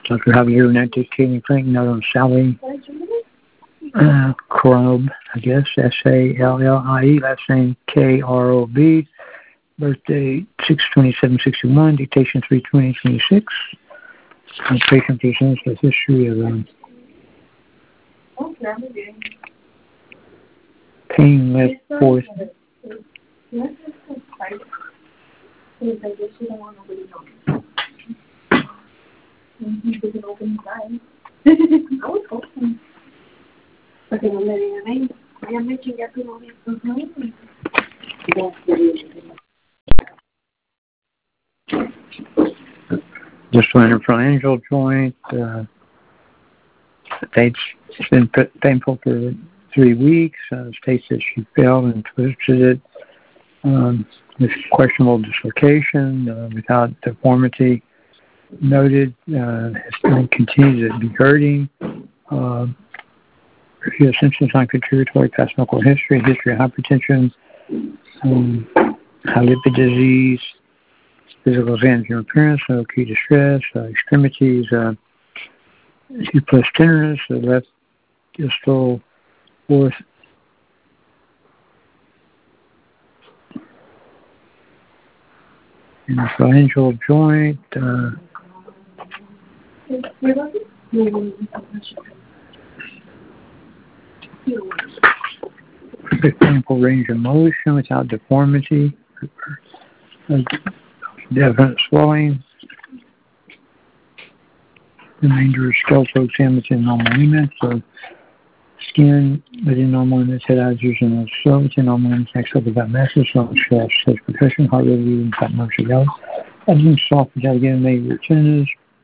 Dr. Javier Nantes, Katie Frank, note on Sally Krob, I guess, S-A-L-L-I-E, last name K-R-O-B, birthday 6/27/61, dictation 3/20/26. The patient presents with history of pain left forth. Just went in phalangeal joint. It's been painful for 3 weeks. States that she fell and twisted it. With questionable dislocation, without deformity noted. It continues to be hurting. She has symptoms non-contributory, past medical history of hypertension, high lipid disease, physical exam of appearance, no key distress, extremities, C plus tenderness, the left distal fourth in the phalangeal joint. Painful range of motion without deformity, definite swelling. Remainder of skeletal exam within normal limits. Skin within normal limits, head eyes and so within normal limits, next up about masses, long stress, percussion, heart rate reading, fat motion gout. Everything soft without getting major tendons.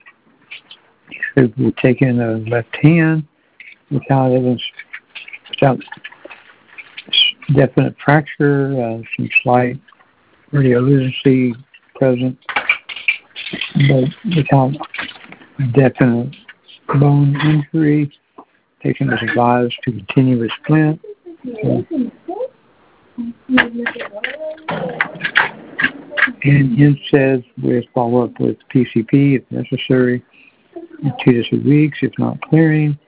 We'll take in the left hand without evidence, without definite fracture, some slight radiolucency present, but without definite bone injury. Patient is advised to continue with splint. And NSAIDs with follow-up with PCP if necessary, 2 to 3 weeks if not clearing.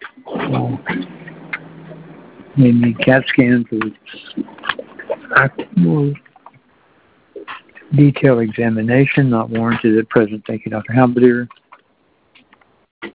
May need CAT scan for more detailed examination, not warranted at present. Thank you, Dr. Halberdier.